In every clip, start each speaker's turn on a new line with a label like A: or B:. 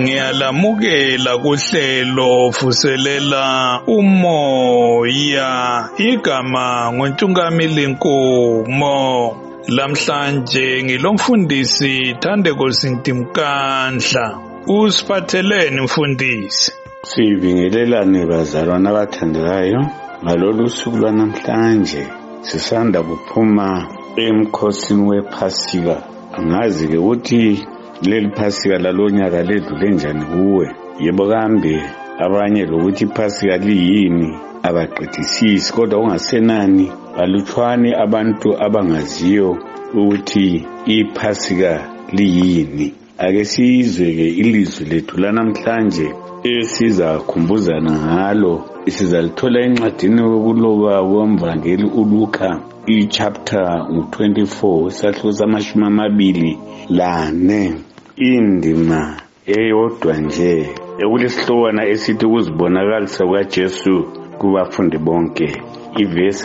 A: Ngiyalamukela kuhlelo vuselela umoya igama nguNtungamili Nkomo. Lamhlanje ngilomfundisi Thandeko Sintimkandla. Usiphatheleni mfundisi?
B: Sibingelelane bazalwane abathandekayo, ngalolu suku lwanamhlanje sisanda kuphuma emkhosini wePhasika. Angazi-ke ukuthi leli Phasika lalonyaka ledlule njani kuwe. Yebo kambe abanye lokuthi iPhasika liyini abaqedisisi, kodwa ungasenani balutshwane abantu abangaziyo ukuthi iPhasika liyini. Ake sizwe-ke ilizwi lethu lanamhlanje esiza kukhumbuzana ngalo. Sizalithola encwadini yokuloba kwemvangeli uLuka ichapter 24 isahluko sama-24 indima eyodwa nje ekulesihlokwana esithi ukuzibonakalisa kukaJesu kubafundi bonke. Ivesi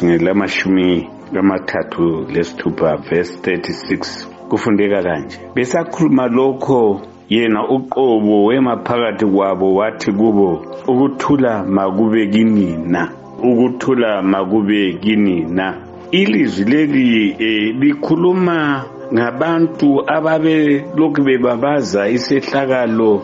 B: ngelamashumi-36 verse 36 kufundeka kanje: besakhuluma lokho yena uqobo wema phakathi kwabo wathi kubo, ukuthula makube kinina, ukuthula makube kinina. Ilizwi leli likhuluma ngabantu ababe lokhu bebabaza isehlakalo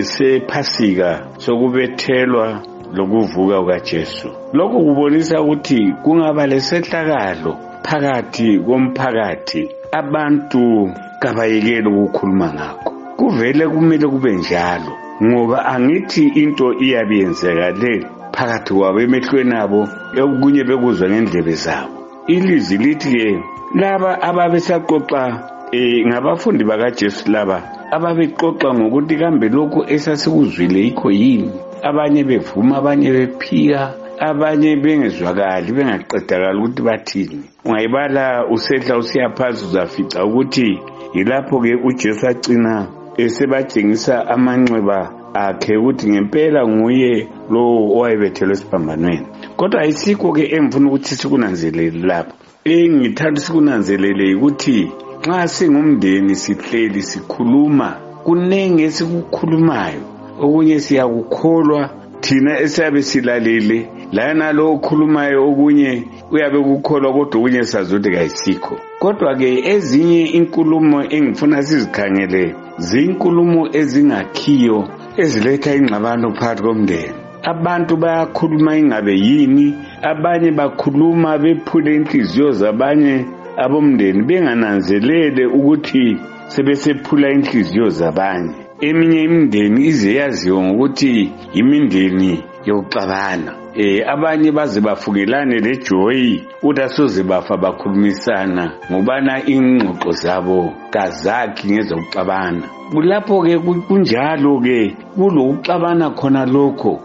B: sePhasika sokubethelwa lokuvuka kukaJesu. Lokhu kubonisa ukuthi kungaba lesehlakalo phakathi komphakathi, abantu kabayekele ukukhuluma ngakho. Kuvele kumele kube njalo, ngoba angithi into iyabiyenzekale phakathi kwabo emehlweni abo, okunye bekuzwa ngendlebe zabo. Ilizwi lithi-ke laba ababesaqoqa ngabafundi bakaJesu laba ababexoxa ngokuthi kambe lokhu esasikuzwile yikho yini. Abanye bevuma, abanye bephika, abanye bengezwakali, bengaqedakali ukuthi bathini. Ungayibala usehla usiyaphansi uzafica ukuthi yilapho-ke uJesu agcina esebatshengisa amanxeba akhe ukuthi ngempela nguye lo owayebethelwe esiphambanweni. Kodwa ayisikho-ke engifuna ukuthi sikunanzelele lapho. Engithanda sikunanzelele ukuthi nxa singumndeni sihleli sikhuluma, kunengi esikukhulumayo, okunye siyakukholwa thina esiyabe silalele, lana lo okhulumayo okunye uyabe kukholwa kodwa okunye sazi ukuthi kayisikho. Kodwa-ke ezinye inkulumo engifuna sizikhangele zinkulumo ezingakhiyo eziletha ingxabano phakathi komndeni. Abantu bayakhuluma ingabe yini, abanye bakhuluma bephule inhliziyo zabanye abomndeni bengananzelele ukuthi sebesephula inhliziyo zabanye. Eminye imindeni ize yaziwa ngokuthi imindeni yokuxabana. Abanye baze bafukelane lejoyi ukuthi asoze bafa bakhulumisana ngobana ingxoxo zabo kazakhi ngezokuxabana. Kulapho-ke kunjalo-ke kulokuxabana khona lokho,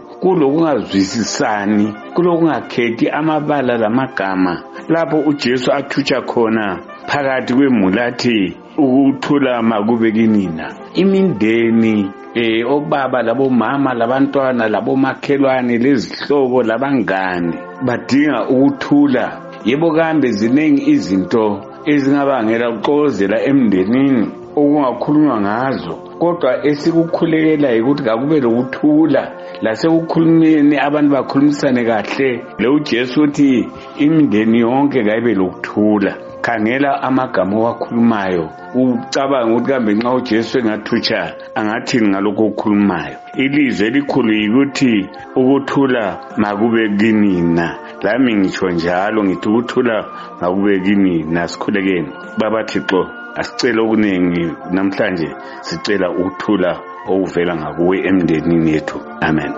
B: kulokungazwisisani, kulokungakhethi amabala lamagama, lapho uJesu athutsha khona phakathi kwemulathi ukuthula makube kinina. Imindeni obaba labomama labantwana labomakhelwane lezihlobo labangane badinga ukuthula. Yebo kambe zinengi izinto ezingabangela ukuxokozela emndenini okungakhulunywa ngazo, kodwa esikukhulekela ukuthi kakube lokuthula lasekukhulumeni abantu bakhulumisane kahle. Lo uJesu uthi imindeni yonke kayibe lokuthula. Khangela amagama owakhulumayo, ucabanga ukuthi kambe nxa uJesu engathutsha angathini ngalokho okukhulumayo. Ilizwi elikhulu yikuthi ukuthula makube kinina. Lami ngitsho njalo ngithi ukuthula makube kinina. Sikhulekeni. Baba Thixo, asicela okunengi namhlanje, sicela ukuthula okuvela ngakuwe emndenini yethu. Amen.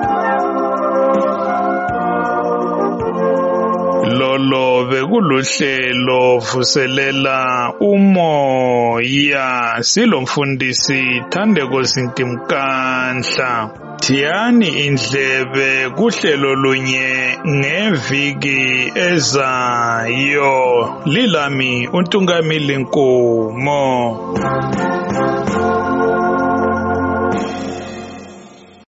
A: Lolo bekuluhlelo vuselela umoya silomfundisi Thandeko Sintimkandla. Thiyani indlebe kuhlelo lunye ngeviki ezayo. Lilami uNtungamili Nkomo.